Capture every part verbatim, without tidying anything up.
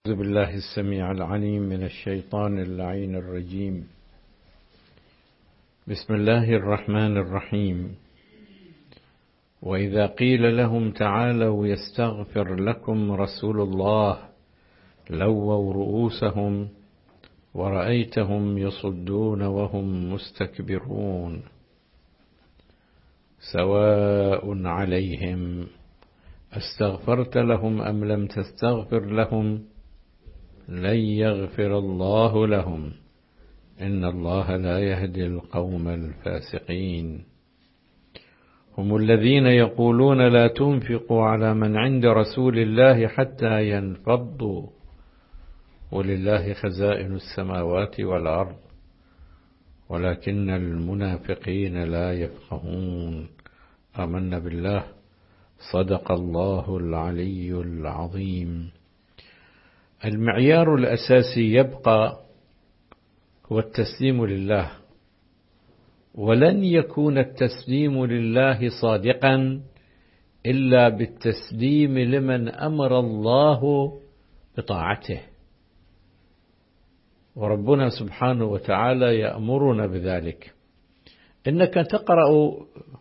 أعوذ بالله السميع العليم من الشيطان اللعين الرجيم. بسم الله الرحمن الرحيم. وإذا قيل لهم تعالوا يستغفر لكم رسول الله لووا رؤوسهم ورأيتهم يصدون وهم مستكبرون سواء عليهم استغفرت لهم أم لم تستغفر لهم لن يغفر الله لهم إن الله لا يهدي القوم الفاسقين. هم الذين يقولون لا تنفقوا على من عند رسول الله حتى ينفضوا ولله خزائن السماوات والأرض ولكن المنافقين لا يفقهون. آمنا بالله. صدق الله العلي العظيم. المعيار الأساسي يبقى هو التسليم لله، ولن يكون التسليم لله صادقا إلا بالتسليم لمن أمر الله بطاعته. وربنا سبحانه وتعالى يأمرنا بذلك. إنك تقرأ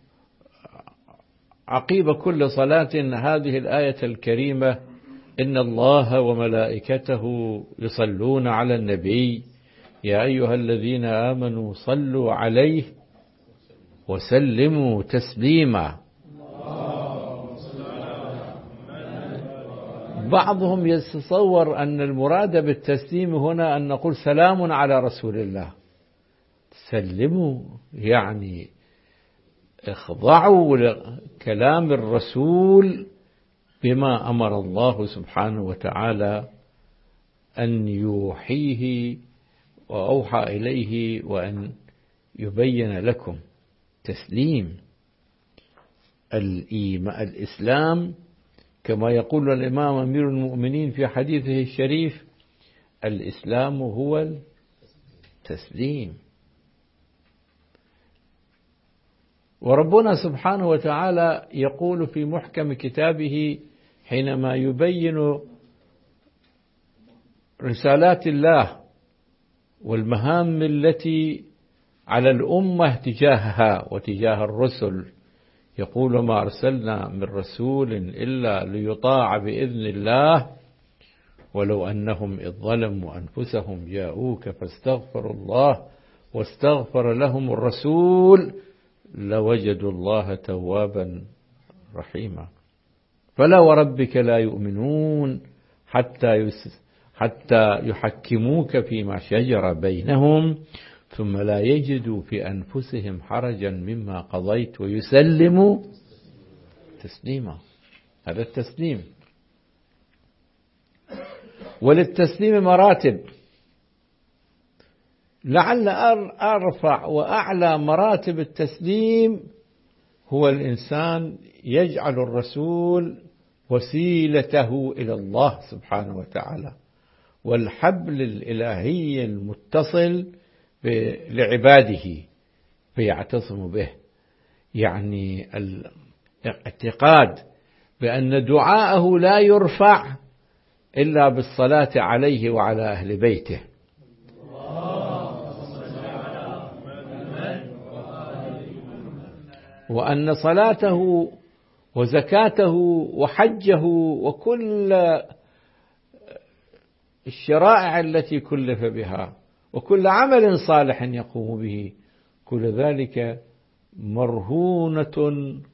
عقيب كل صلاة هذه الآية الكريمة: إن الله وملائكته يصلون على النبي يا أيها الذين آمنوا صلوا عليه وسلموا تسليما. بعضهم يتصور أن المراد بالتسليم هنا أن نقول سلام على رسول الله. سلموا يعني اخضعوا لكلام الرسول بما أمر الله سبحانه وتعالى أن يوحيه وأوحى إليه وأن يبين لكم. تسليم الإسلام كما يقول الإمام أمير المؤمنين في حديثه الشريف: الإسلام هو التسليم. وربنا سبحانه وتعالى يقول في محكم كتابه حينما يبين رسالات الله والمهام التي على الأمة تجاهها وتجاه الرسل، يقول: ما أرسلنا من رسول إلا ليطاع بإذن الله ولو أنهم إذ ظلموا أنفسهم جاءوك فاستغفروا الله واستغفر لهم الرسول لوجدوا الله توابا رحيما. فلا وربك لا يؤمنون حتى حتى يحكموك فيما شجر بينهم ثم لا يجدوا في أنفسهم حرجا مما قضيت ويسلموا تسليما. هذا التسليم. وللتسليم مراتب. لعل أرفع وأعلى مراتب التسليم هو الإنسان يجعل الرسول وسيلته إلى الله سبحانه وتعالى والحبل الإلهي المتصل لعباده فيعتصم به. يعني الاعتقاد بأن دعاءه لا يرفع إلا بالصلاة عليه وعلى أهل بيته. وأن صلاته وزكاته وحجه وكل الشرائع التي كلف بها وكل عمل صالح يقوم به كل ذلك مرهونة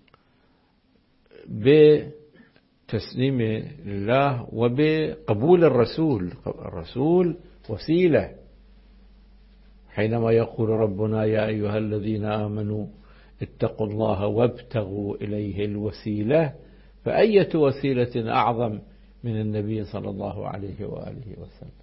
بتسليم الله وبقبول الرسول. الرسول وسيلة. حينما يقول ربنا: يا أيها الذين آمنوا اتقوا الله وابتغوا إليه الوسيلة، فأية وسيلة أعظم من النبي صلى الله عليه وآله وسلم.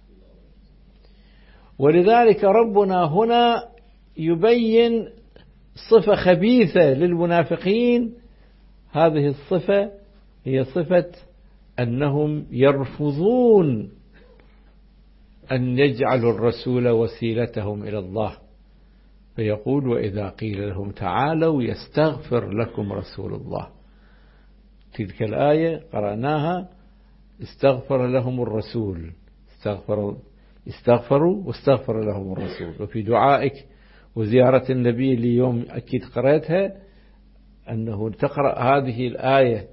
ولذلك ربنا هنا يبين صفة خبيثة للمنافقين. هذه الصفة هي صفة أنهم يرفضون أن يجعلوا الرسول وسيلتهم إلى الله. فيقول: وإذا قيل لهم تعالوا يستغفر لكم رسول الله. تلك الآية قرأناها: استغفر لهم الرسول استغفروا استغفروا واستغفر لهم الرسول. وفي دعائك وزيارة النبي اليوم أكيد قرأتها، أنه تقرأ هذه الآية: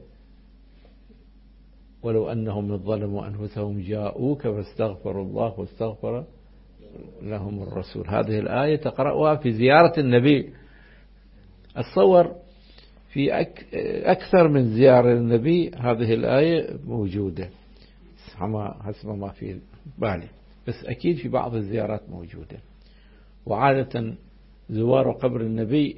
ولو أنهم ظلموا أنفسهم جاءوك فاستغفروا الله واستغفر لهم الرسول. هذه الآية تقرأها في زيارة النبي. أتصور في أكثر من زيارة النبي هذه الآية موجودة حسب ما في بالي، بس أكيد في بعض الزيارات موجودة. وعادة زوار قبر النبي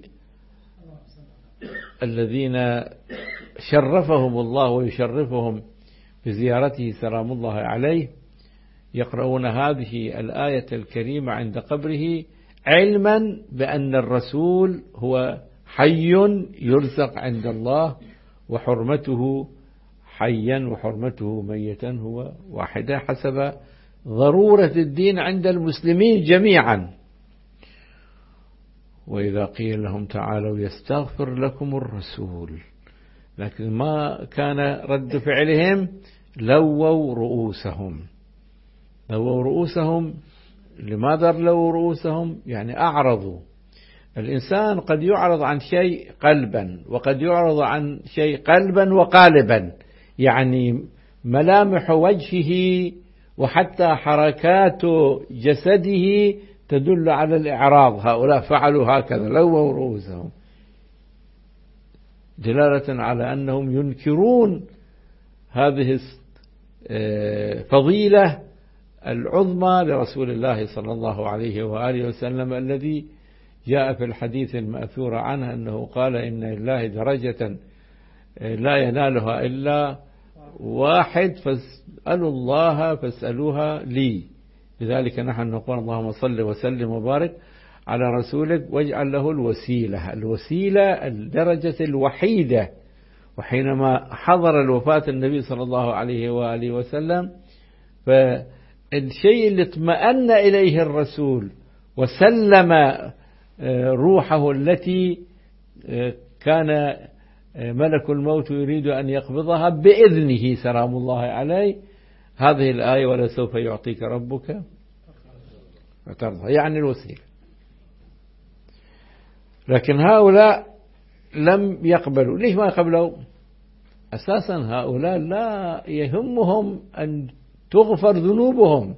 الذين شرفهم الله ويشرفهم بزيارته سلام الله عليه يقرؤون هذه الآية الكريمة عند قبره، علما بأن الرسول هو حي يرزق عند الله، وحرمته حيا وحرمته ميتا هو واحدة حسب ضرورة الدين عند المسلمين جميعا. وإذا قيل لهم تعالوا يستغفر لكم الرسول، لكن ما كان رد فعلهم لووا رؤوسهم. لووا رؤوسهم، لماذا لووا رؤوسهم؟ يعني أعرضوا. الإنسان قد يعرض عن شيء قلبا، وقد يعرض عن شيء قلبا وقالبا، يعني ملامح وجهه وحتى حركات جسده تدل على الإعراض. هؤلاء فعلوا هكذا، لووا رؤوسهم، دلالة على أنهم ينكرون هذه الفضيلة العظمى لرسول الله صلى الله عليه وآله وسلم، الذي جاء في الحديث المأثور عنه أنه قال: إن لله درجة لا ينالها إلا واحد، فاسألوا الله فاسألوها لي. لذلك نحن نقول: اللهم صل وسلم وبارك على رسولك واجعل له الوسيلة. الوسيلة الدرجة الوحيدة. وحينما حضر الوفاة النبي صلى الله عليه وآله وسلم، فالشيء اللي اطمأن إليه الرسول وسلم روحه التي كان ملك الموت يريد أن يقبضها بإذنه سلام الله عليه، هذه الآية: ولسوف يعطيك ربك فترضى، يعني الوسيلة. لكن هؤلاء لم يقبلوا. ليش ما يقبلوا؟ أساسا هؤلاء لا يهمهم أن تغفر ذنوبهم،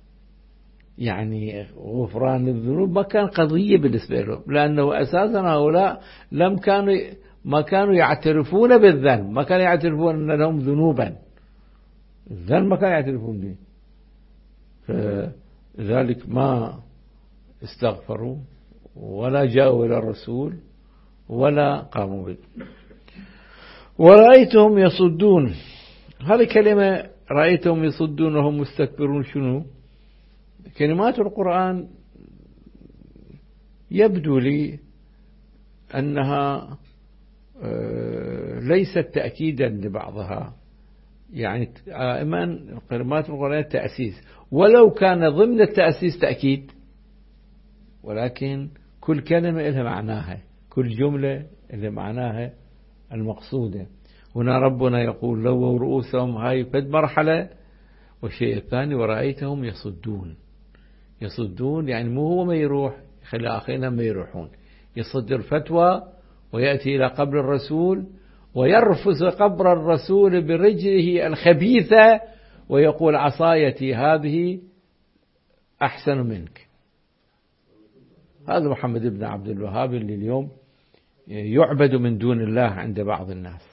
يعني غفران الذنوب ما كان قضية بالنسبة لهم، لأنه أساسا هؤلاء لم كانوا ما كانوا يعترفون بالذنب، ما كانوا يعترفون أن لهم ذنوبا. الذنب ما كانوا يعترفون به، فذلك ما استغفروا ولا جاءوا إلى الرسول ولا قاموا به. ورأيتهم يصدون، هذه كلمة رأيتهم يصدون وهم مستكبرون. شنو كلمات القرآن؟ يبدو لي أنها ليست تأكيدا لبعضها، يعني دائما كلمات القرآن تأسيس، ولو كان ضمن التأسيس تأكيد، ولكن كل كلمة لها معناها، كل جملة لها معناها المقصودة. هنا ربنا يقول: لووا رؤوسهم، هاي فد مرحلة. والشيء الثاني: ورأيتهم يصدون. يصدون يعني مو هو ما يروح خلي آخرين ما يروحون، يصدر فتوى ويأتي إلى قبر الرسول ويرفس قبر الرسول برجله الخبيثة ويقول: عصايتي هذه أحسن منك. هذا محمد بن عبد الوهاب اللي اليوم يعبد من دون الله عند بعض الناس.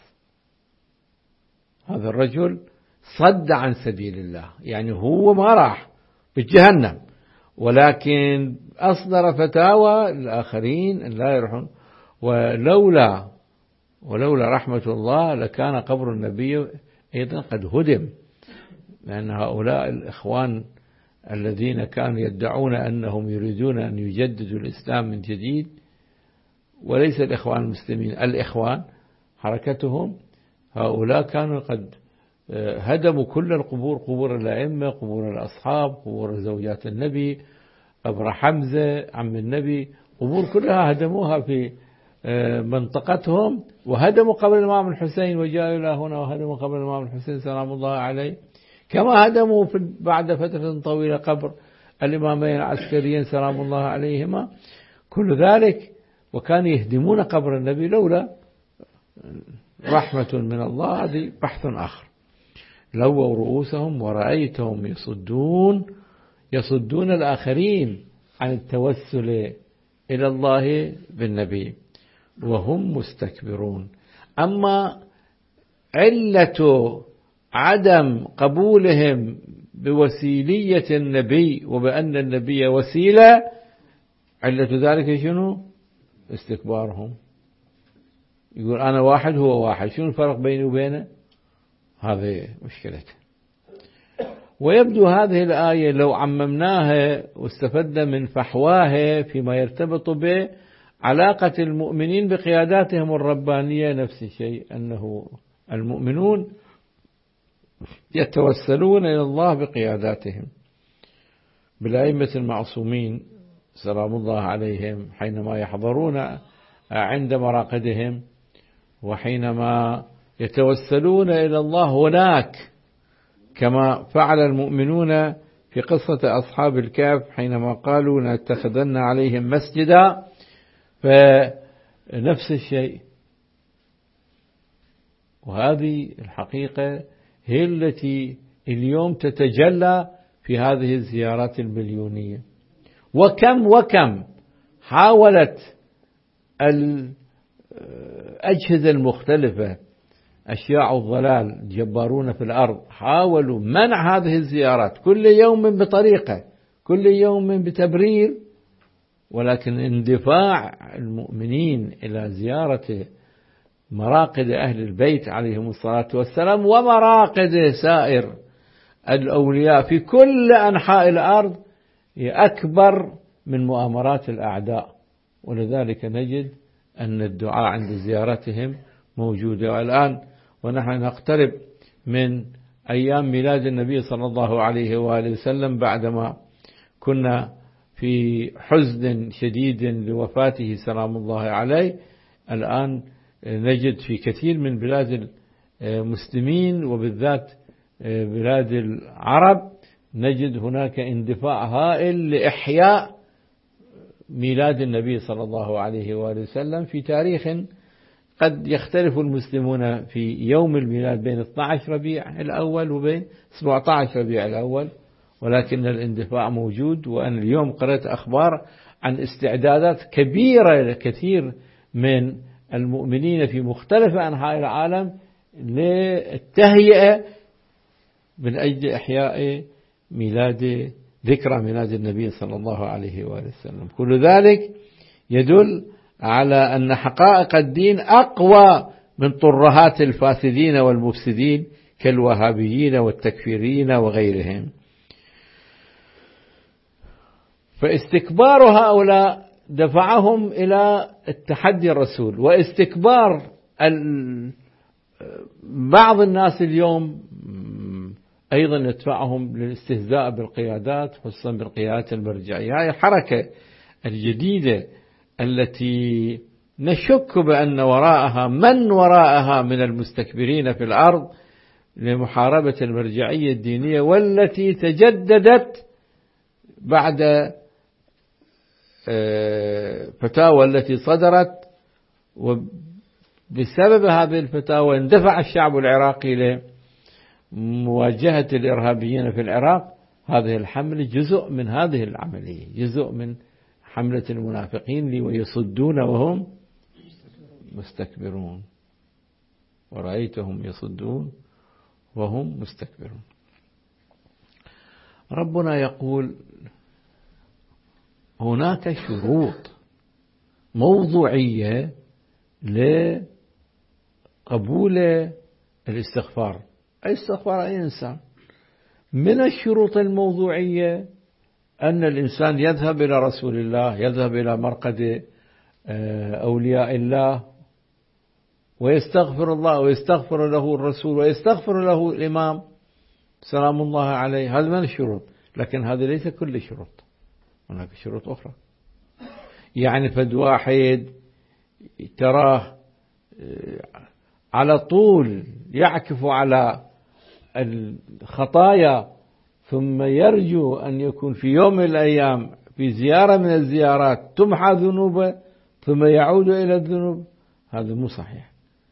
هذا الرجل صد عن سبيل الله، يعني هو ما راح بالجهنم، ولكن أصدر فتاوى للآخرين أن لا يروحون. ولولا ولولا رحمة الله لكان قبر النبي أيضا قد هدم، لأن هؤلاء الإخوان الذين كانوا يدعون أنهم يريدون أن يجددوا الإسلام من جديد، وليس الإخوان المسلمين، الإخوان حركتهم، هؤلاء كانوا قد هدموا كل القبور، قبور الأئمة، قبور الأصحاب، قبور زوجات النبي، قبر حمزة عم النبي، قبور كلها هدموها في منطقتهم، وهدموا قبر الإمام الحسين وجاءوا إلى هنا وهدموا قبر الإمام الحسين سلام الله عليه. كما هدموا بعد فترة طويلة قبر الإمامين العسكريين سلام الله عليهما، كل ذلك وكانوا يهدمون قبر النبي لولا رحمة من الله. هذه بحث آخر. لووا رؤوسهم ورأيتهم يصدون يصدون الآخرين عن التوسل إلى الله بالنبي وهم مستكبرون. أما علة عدم قبولهم بوسيلية النبي وبأن النبي وسيلة، علة ذلك شنو؟ استكبارهم. يقول أنا واحد هو واحد، شنو الفرق بيني وبينه؟ هذه مشكلته. ويبدو هذه الآية لو عممناها واستفدنا من فحواها فيما يرتبط بعلاقة المؤمنين بقياداتهم الربانية نفس الشيء، أنه المؤمنون يتوسلون إلى الله بقياداتهم بالأئمة المعصومين سلام الله عليهم حينما يحضرون عند مراقدهم، وحينما يتوسلون إلى الله هناك كما فعل المؤمنون في قصة أصحاب الكهف حينما قالوا لنتخذن عليهم مسجدا، فنفس الشيء. وهذه الحقيقة هي التي اليوم تتجلى في هذه الزيارات المليونية. وكم وكم حاولت الأجهزة المختلفة أشياع الضلال الجبارون في الأرض حاولوا منع هذه الزيارات كل يوم بطريقة، كل يوم بتبرير، ولكن اندفاع المؤمنين إلى زيارة مراقد أهل البيت عليهم الصلاة والسلام ومراقد سائر الأولياء في كل أنحاء الأرض أكبر من مؤامرات الأعداء. ولذلك نجد أن الدعاء عند زيارتهم موجودة. والآن ونحن نقترب من أيام ميلاد النبي صلى الله عليه وآله وسلم، بعدما كنا في حزن شديد لوفاته سلام الله عليه، الآن نجد في كثير من بلاد المسلمين وبالذات بلاد العرب نجد هناك اندفاع هائل لإحياء ميلاد النبي صلى الله عليه وآله وسلم في تاريخ قد يختلف المسلمون في يوم الميلاد بين اثني عشر ربيع الأول وبين سبعة عشر ربيع الأول، ولكن الاندفاع موجود. وأنا اليوم قرأت أخبار عن استعدادات كبيرة لكثير من المؤمنين في مختلف أنحاء العالم للتهيئة من أجل إحياء ميلاد ذكرى ميلاد النبي صلى الله عليه وآله وسلم. كل ذلك يدل على أن حقائق الدين أقوى من طرهات الفاسدين والمفسدين كالوهابيين والتكفيريين وغيرهم. فاستكبار هؤلاء دفعهم إلى التحدي الرسول، واستكبار بعض الناس اليوم أيضا يدفعهم للاستهزاء بالقيادات، خصوصا بالقيادات المرجعية. هذه الحركة الجديدة التي نشك بأن وراءها من وراءها من المستكبرين في الأرض لمحاربة المرجعية الدينية، والتي تجددت بعد فتاوى التي صدرت، وبسبب هذه الفتاوى اندفع الشعب العراقي لمواجهة الإرهابيين في العراق. هذه الحملة جزء من هذه العملية، جزء من حملة المنافقين لي ويصدون وهم مستكبرون. ورأيتهم يصدون وهم مستكبرون. ربنا يقول هناك شروط موضوعية لقبول الاستغفار، أي استغفار أي إنسان. من الشروط الموضوعية أن الإنسان يذهب إلى رسول الله، يذهب إلى مرقد أولياء الله ويستغفر الله ويستغفر له الرسول ويستغفر له الإمام سلام الله عليه. هذا من الشروط، لكن هذا ليس كل الشروط، هناك شروط أخرى. يعني فد واحد تراه على طول يعكف على الخطايا ثم يرجو أن يكون في يوم من الأيام في زيارة من الزيارات تمحى ذنوبه ثم يعود إلى الذنوب، هذا مو صحيح.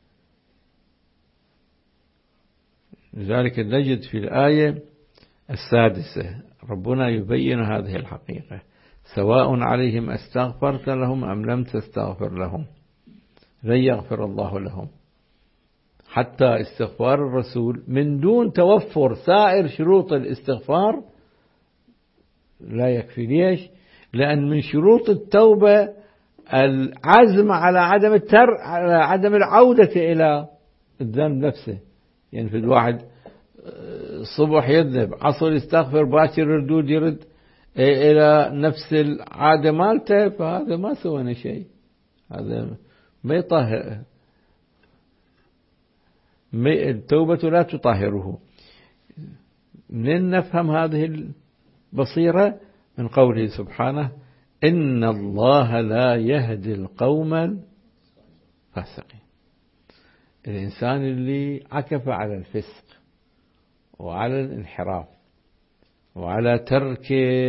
لذلك نجد في الآية السادسة ربنا يبين هذه الحقيقة: سواء عليهم استغفرت لهم أم لم تستغفر لهم لن يغفر الله لهم. حتى استغفار الرسول من دون توفر سائر شروط الاستغفار لا يكفي. ليش؟ لأن من شروط التوبة العزم على عدم التر على عدم العودة إلى الذنب نفسه. يعني في الواحد الصبح يذنب، عصر يستغفر، باكر ردود يرد إلى نفس العادة مالته، فهذا ما سوينا شيء، هذا ما يطهر. التوبة لا تطهره. من نفهم هذه البصيرة؟ من قوله سبحانه: إن الله لا يهدي القوم الفاسقين. الإنسان اللي عكف على الفسق وعلى الانحراف وعلى ترك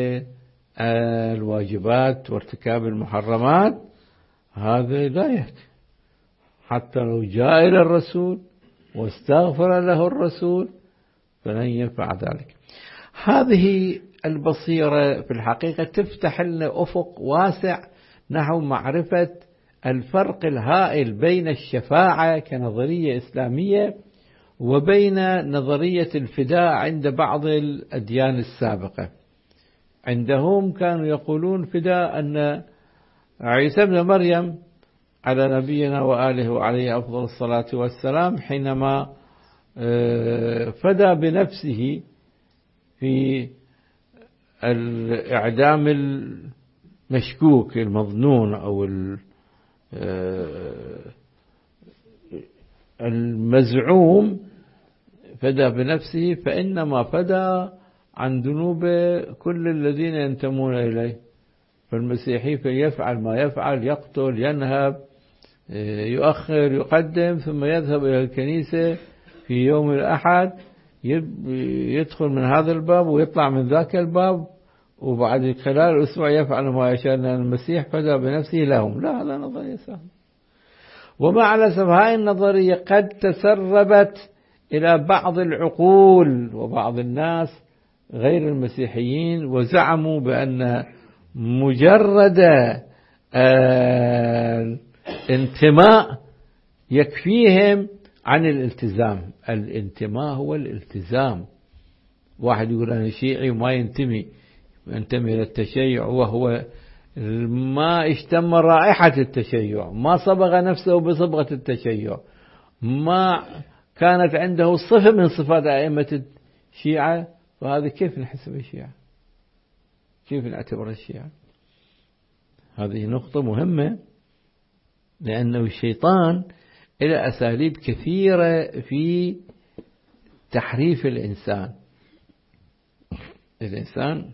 الواجبات وارتكاب المحرمات، هذا لا يهدي حتى لو جاء إلى الرسول واستغفر له الرسول فلن ينفع ذلك. هذه البصيرة في الحقيقة تفتح لنا أفق واسع نحو معرفة الفرق الهائل بين الشفاعة كنظرية إسلامية وبين نظرية الفداء عند بعض الأديان السابقة. عندهم كانوا يقولون فداء أن عيسى ابن مريم على نبينا وآله وعليه أفضل الصلاة والسلام حينما فدى بنفسه في الإعدام المشكوك المظنون أو المزعوم، فدى بنفسه، فإنما فدى عن ذنوب كل الذين ينتمون إليه. فالمسيحي فيفعل ما يفعل، يقتل، ينهب، يؤخر، يقدم، ثم يذهب إلى الكنيسة في يوم الأحد، يدخل من هذا الباب ويطلع من ذاك الباب، وبعد خلال أسبوع يفعل ما يشاء، لأن المسيح فدى بنفسه لهم. لا، هذا نظرية سهلة. ومع الأسف هاي النظرية قد تسربت إلى بعض العقول وبعض الناس غير المسيحيين، وزعموا بأن مجرد الانتماء يكفيهم عن الالتزام. الانتماء هو الالتزام. واحد يقول أنا شيعي وما ينتمي ينتمي إلى التشيع، وهو ما اشتم رائحة التشيع، ما صبغ نفسه بصبغة التشيع، ما كانت عنده صفة من صفات أئمة الشيعة، فهذا كيف نحسب الشيعة؟ كيف نعتبر الشيعة؟ هذه نقطة مهمة، لأنه الشيطان إلى أساليب كثيرة في تحريف الإنسان. الإنسان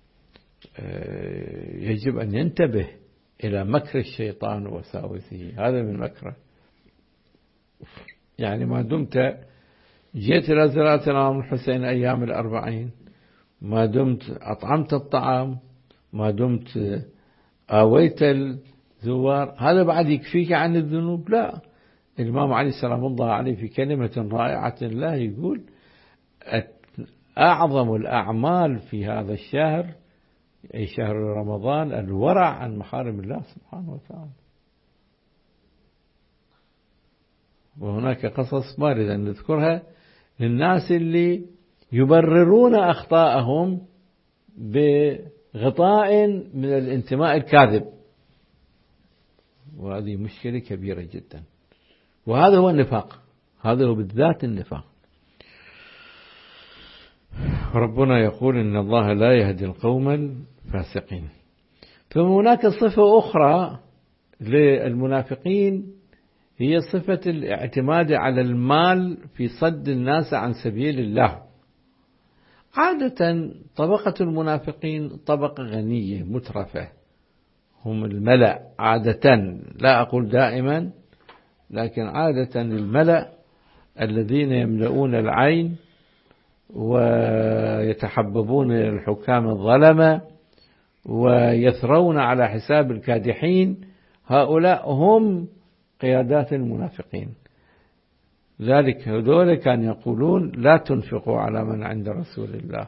يجب أن ينتبه إلى مكر الشيطان ووساوسه. هذا من مكره. يعني ما دمت جئت إلى زيارة الإمام الحسين أيام الأربعين، ما دمت أطعمت الطعام، ما دمت آويت الزوار، هذا بعد يكفيك عن الذنوب؟ لا. الإمام علي سلام الله عليه في كلمة رائعة له يقول: أعظم الأعمال في هذا الشهر، أي شهر رمضان، الورع عن محارم الله سبحانه وتعالى. وهناك قصص ما أريد أن نذكرها للناس اللي يبررون أخطاءهم بغطاء من الانتماء الكاذب، وهذه مشكلة كبيرة جدا. وهذا هو النفاق، هذا هو بالذات النفاق. ربنا يقول: إن الله لا يهدي القوم الفاسقين. ثم هناك صفة أخرى للمنافقين، هي صفة الاعتماد على المال في صد الناس عن سبيل الله. عادة طبقة المنافقين طبقة غنية مترفة، هم الملأ عادة، لا أقول دائما، لكن عادة الملأ الذين يملؤون العين ويتحببون الحكام الظلمة ويثرون على حساب الكادحين، هؤلاء هم قيادات المنافقين. ذلك هذول كانوا يقولون لا تنفقوا على من عند رسول الله.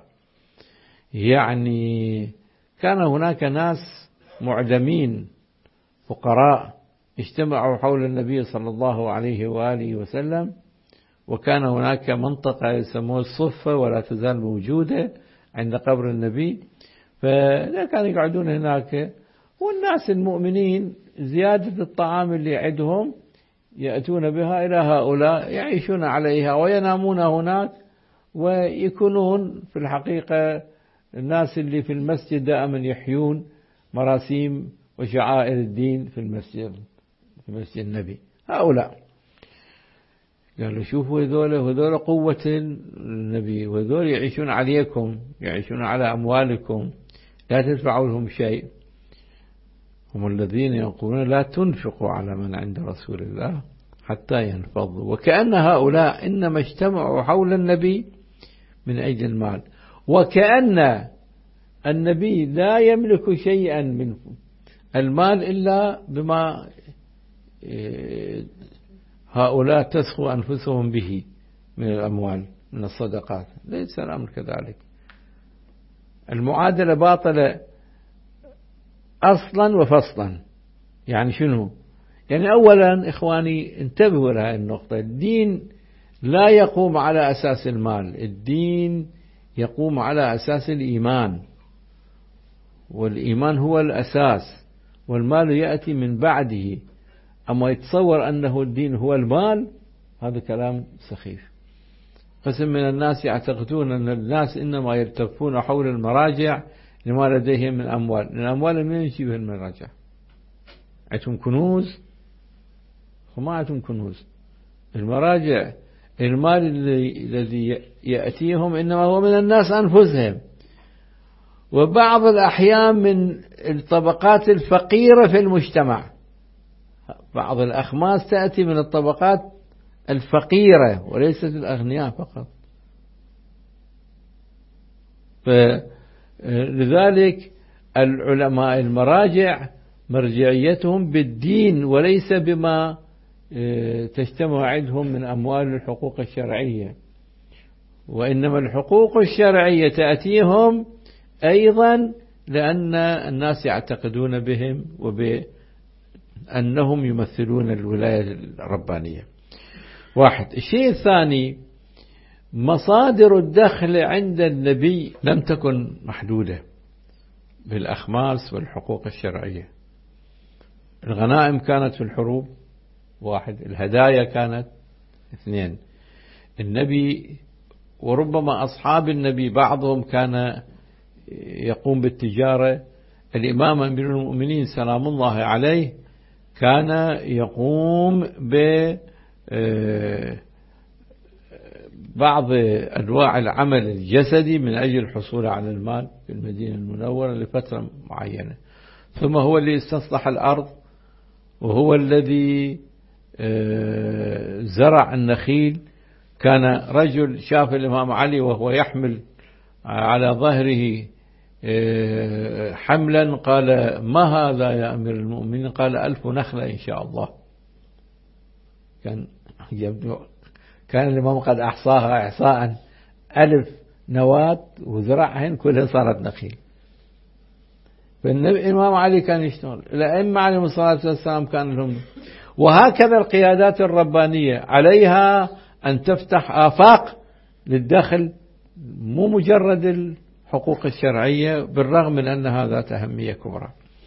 يعني كان هناك ناس معدمين فقراء اجتمعوا حول النبي صلى الله عليه وآله وسلم، وكان هناك منطقة يسموها الصفة ولا تزال موجودة عند قبر النبي، فكانوا يقعدون هناك، والناس المؤمنين زيادة الطعام اللي عندهم يأتون بها إلى هؤلاء يعيشون عليها وينامون هناك، ويكونون في الحقيقة الناس اللي في المسجد دائما يحيون مراسيم وشعائر الدين في المسجد في مسجد النبي. هؤلاء قالوا شوفوا هذول هذول قوة النبي، وهذول يعيشون عليكم، يعيشون على أموالكم، لا تدفعوا لهم شيء. هم الذين يقولون لا تنفقوا على من عند رسول الله حتى ينفضوا، وكأن هؤلاء إنما اجتمعوا حول النبي من أجل المال، وكأن النبي لا يملك شيئا من المال إلا بما هؤلاء تسخو أنفسهم به من الأموال من الصدقات. ليس الأمر كذلك، المعادلة باطلة أصلا وفصلا. يعني شنو؟ يعني أولا إخواني انتبهوا لهذه النقطة، الدين لا يقوم على أساس المال، الدين يقوم على أساس الإيمان، والإيمان هو الأساس والمال يأتي من بعده. أما يتصور أنه الدين هو المال، هذا كلام سخيف. قسم من الناس يعتقدون أن الناس إنما يلتفون حول المراجع لما لديهم من أموال. الأموال من يجيبها المراجع؟ عندهم كنوز؟ وما عندهم كنوز. المراجع المال الذي يأتيهم إنما هو من الناس أنفسهم، وبعض الأحيان من الطبقات الفقيرة في المجتمع. بعض الأخماس تأتي من الطبقات الفقيرة وليست الأغنياء فقط. فلذلك العلماء المراجع مرجعيتهم بالدين وليس بما تجتمع عندهم من أموال الحقوق الشرعية، وإنما الحقوق الشرعية تأتيهم أيضا لأن الناس يعتقدون بهم وبأنهم يمثلون الولاية الربانية. واحد. الشيء الثاني، مصادر الدخل عند النبي لم تكن محدودة بالأخماس والحقوق الشرعية. الغنائم كانت في الحروب، واحد. الهدايا كانت، اثنين. النبي وربما أصحاب النبي بعضهم كان يقوم بالتجارة. الإمام أمير المؤمنين سلام الله عليه كان يقوم ببعض أنواع العمل الجسدي من أجل الحصول على المال في المدينة المنورة لفترة معينة. ثم هو اللي استصلح الأرض، وهو الذي زرع النخيل. كان رجل شاف الإمام علي وهو يحمل على ظهره حملا، قال ما هذا يا أمير المؤمنين؟ قال ألف نخلة إن شاء الله. كان كان الإمام قد أحصاها إحصاء، ألف نواة وزرعهن كلها صارت نخيل. فالإمام علي كان يشتغل، الأئمة عليهم الصلاة والسلام كان لهم. وهكذا القيادات الربانية عليها أن تفتح آفاق للدخل، مو مجرد الحقوق الشرعية، بالرغم من أنها ذات أهمية كبرى.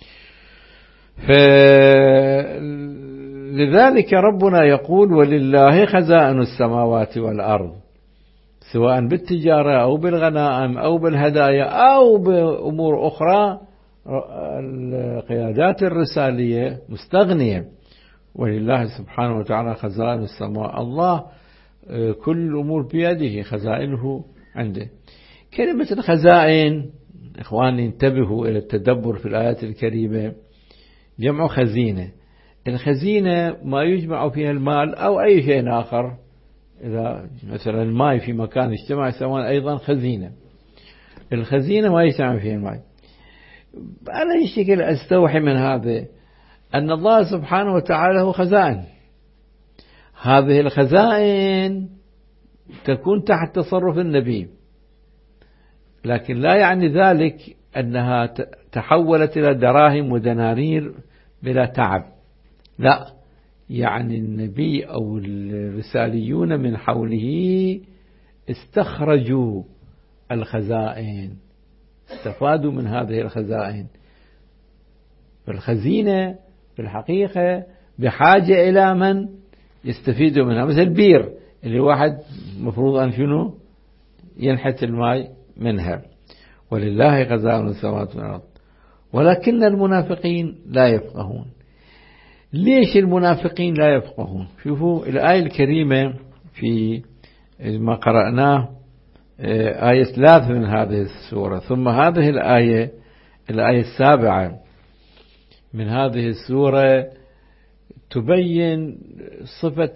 فلذلك ربنا يقول ولله خزائن السماوات والأرض، سواء بالتجارة أو بالغنائم أو بالهدايا أو بأمور أخرى. القيادات الرسالية مستغنية، ولله سبحانه وتعالى خزائن السماء. الله كل الأمور بيده، خزائنه عنده. كلمة الخزائن إخواني انتبهوا إلى التدبر في الآيات الكريمة. جمع خزينة. الخزينة ما يجمع فيها المال أو أي شيء آخر إذا مثلا الماء في مكان اجتمع يسمون أيضا خزينة. الخزينة ما يجتمع فيها الماء. على أي شكل أستوحي من هذا أن الله سبحانه وتعالى هو خزائن. هذه الخزائن تكون تحت تصرف النبي، لكن لا يعني ذلك أنها تحولت إلى دراهم ودنانير بلا تعب، لا، يعني النبي أو الرساليون من حوله استخرجوا الخزائن، استفادوا من هذه الخزائن. فالخزينة في الحقيقة بحاجة إلى من يستفيدوا منها، مثل البير اللي واحد مفروض أن شنو ينحت الماء منها. ولله خزائن السماوات والأرض ولكن المنافقين لا يفقهون. ليش المنافقين لا يفقهون؟ شوفوا الآية الكريمة في ما قرأناه آية ثلاثة من هذه السورة، ثم هذه الآية الآية السابعة من هذه السورة تبين صفة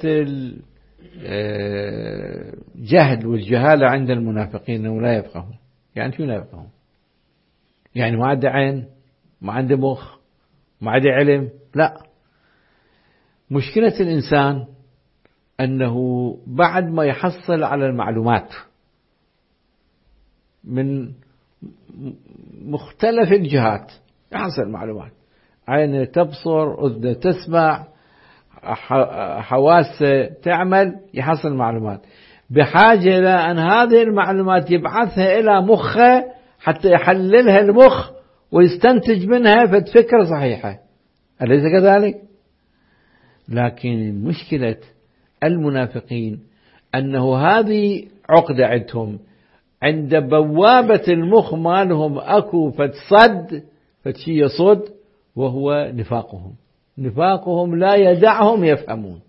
الجهل والجهالة عند المنافقين، أنهم لا يفقهون. يعني شو لا يفقهون؟ يعني ما عنده عين، ما عنده مخ، ما عنده علم؟ لا، مشكلة الإنسان أنه بعد ما يحصل على المعلومات من مختلف الجهات، يحصل معلومات، عينه تبصر، أذنه تسمع، حواسه تعمل، يحصل معلومات، بحاجة إلى أن هذه المعلومات يبعثها إلى مخه حتى يحللها المخ ويستنتج منها فكرة صحيحة. أليس كذلك؟ لكن مشكلة المنافقين أنه هذه عقدة عندهم، عند بوابة المخ مالهم أكو فتصد فتشي يصد، وهو نفاقهم. نفاقهم لا يدعهم يفهمون،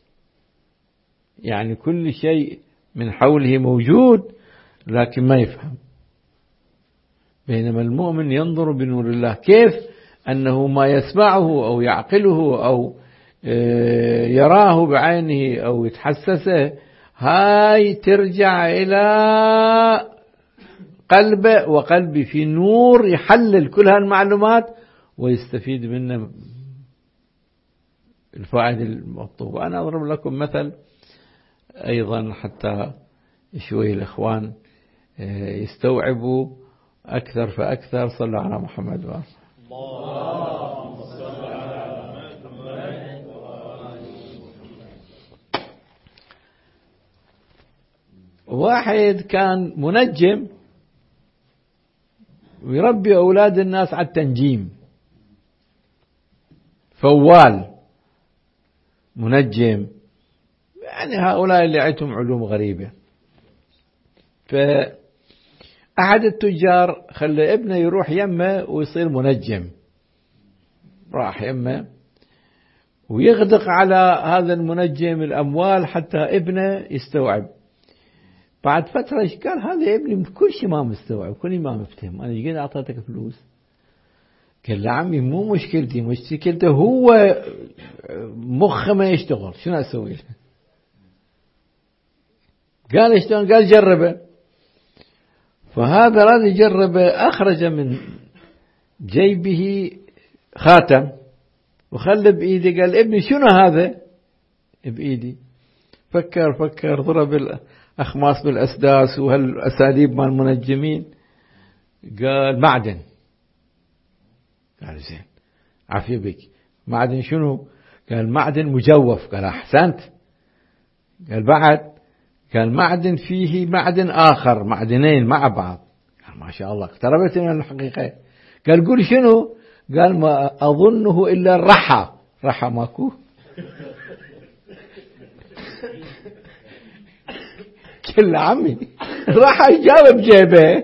يعني كل شيء من حوله موجود لكن ما يفهم. بينما المؤمن ينظر بنور الله، كيف أنه ما يسمعه أو يعقله أو يراه بعينه أو يتحسسه، هاي ترجع إلى قلبه، وقلبي في نور يحلل كل هالمعلومات ويستفيد منه الفائدة المطلوبة. أنا أضرب لكم مثل أيضا حتى شوي الإخوان يستوعبوا أكثر فأكثر. صلوا على محمد وآله. واحد كان منجم ويربي أولاد الناس على التنجيم، فوال منجم، يعني هؤلاء اللي عندهم علوم غريبة. فأحد التجار خلى ابنه يروح يمه ويصير منجم، راح يمه ويغدق على هذا المنجم الأموال حتى ابنه يستوعب. بعد فترة قال هذا ابني كل شيء ما مستوعب، كل ما مفتهم، أنا ايش قد أعطيتك فلوس؟ قال له عمي مو مشكلتي، مشكلته هو مخه ما يشتغل، شنو أسوي له؟ قال اشتغل، قال جربه. فهذا الذي جربه أخرج من جيبه خاتم وخلى بإيدي، قال ابني شنو هذا بإيدي؟ فكر فكر ضرب الأخماس بالأسداس وهالأساليب مال المنجمين، قال معدن. قال زين عافية بك، معدن شنو؟ قال معدن مجوف. قال أحسنت. قال بعد؟ قال معدن فيه معدن آخر، معدنين مع بعض. قال ما شاء الله اقتربت من الحقيقة. قال قول شنو؟ قال ما أظنه إلا الرحى. رحى ماكو؟ كل عمي راح يجاوب جيبه.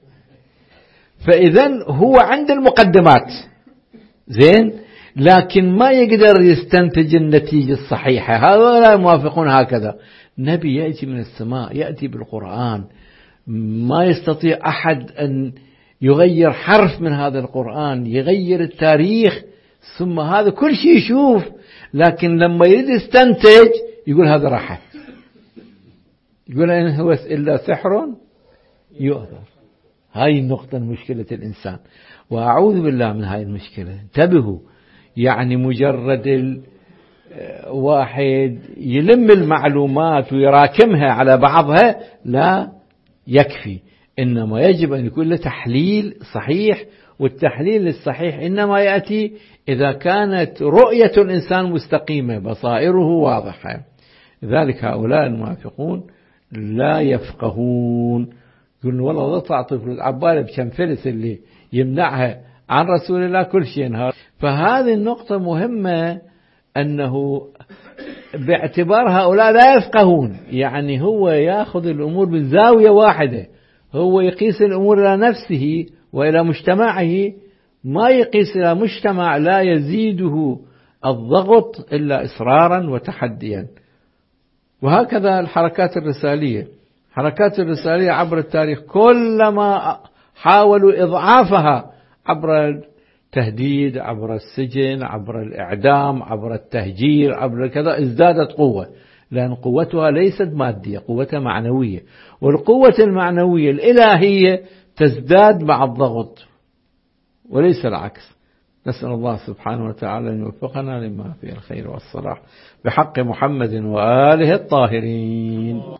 فإذن هو عند المقدمات زين، لكن ما يقدر يستنتج النتيجة الصحيحة. هؤلاء موافقون هكذا. نبي يأتي من السماء، يأتي بالقرآن، ما يستطيع أحد أن يغير حرف من هذا القرآن، يغير التاريخ، ثم هذا كل شيء يشوف، لكن لما يريد يستنتج يقول هذا راحة. يقول إن هو إلا سحر يؤثر. هاي النقطة مشكلة الإنسان، وأعوذ بالله من هاي المشكلة. انتبهوا، يعني مجرد واحد يلم المعلومات ويراكمها على بعضها لا يكفي، إنما يجب أن يكون له تحليل صحيح، والتحليل الصحيح إنما يأتي إذا كانت رؤية الإنسان مستقيمة، بصائره واضحة. لذلك هؤلاء المنافقون لا يفقهون، يقولون والله لا تعطي فلوس عبالة بكم فلس اللي يمنعها عن رسول الله كل شيء ينهار. فهذه النقطة مهمة، أنه باعتبار هؤلاء لا يفقهون، يعني هو يأخذ الأمور من زاوية واحدة، هو يقيس الأمور إلى نفسه وإلى مجتمعه، ما يقيس إلى مجتمع لا يزيده الضغط إلا إصرارا وتحديا. وهكذا الحركات الرسالية، حركات الرسالية عبر التاريخ كلما حاولوا إضعافها عبر التهديد، عبر السجن، عبر الإعدام، عبر التهجير، عبر كذا، ازدادت قوة، لأن قوتها ليست مادية، قوتها معنوية، والقوة المعنوية الإلهية تزداد مع الضغط وليس العكس. نسأل الله سبحانه وتعالى أن يوفقنا لما فيه الخير والصلاح بحق محمد وآله الطاهرين.